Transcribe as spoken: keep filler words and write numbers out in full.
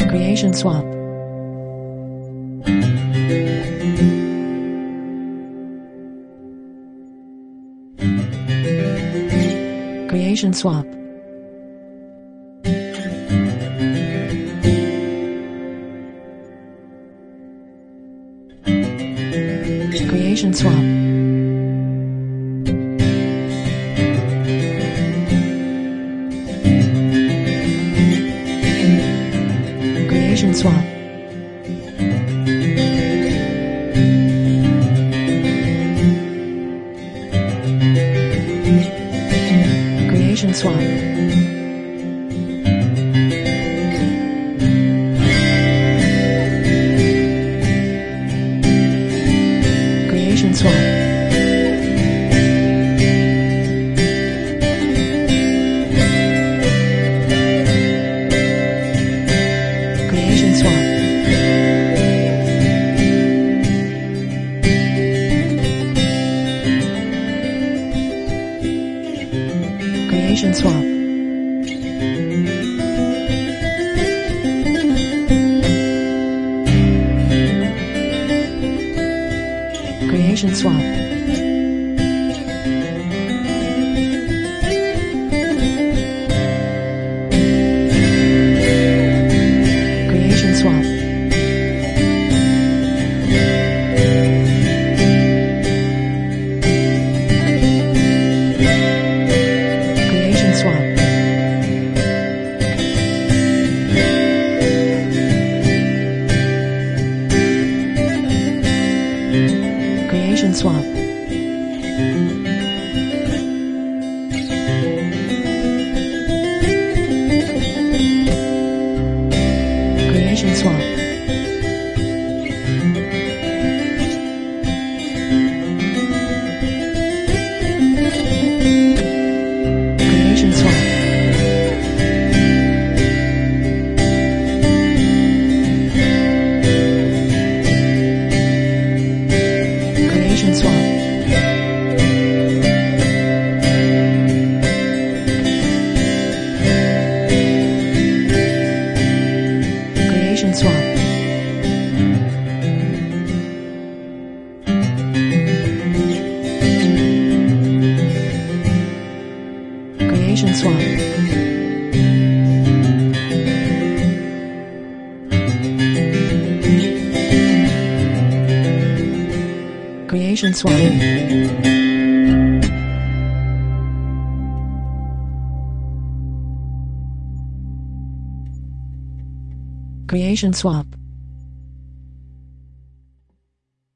Creation swap. Creation swap. Creation swap. Creation swap. Creation swap. Creation swap. Creation swap. Creation swap. Creation swap. Creation swap. Creation swap. Creation swap. Creation swap. Creation swap. Creation swap. Creation swap. Creation swap. Creation swap. Creation swap.